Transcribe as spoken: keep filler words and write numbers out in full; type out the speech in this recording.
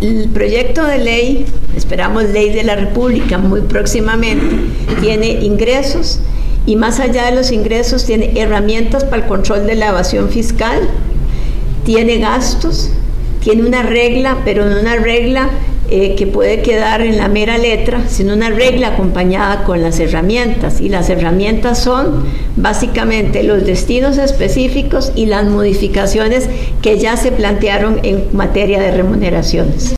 El proyecto de ley, esperamos ley de la República muy próximamente, tiene ingresos y más allá de los ingresos tiene herramientas para el control de la evasión fiscal, tiene gastos, tiene una regla, pero no una regla eh, que puede quedar en la mera letra, sino una regla acompañada con las herramientas. Y las herramientas son básicamente los destinos específicos y las modificaciones que ya se plantearon en materia de remuneraciones.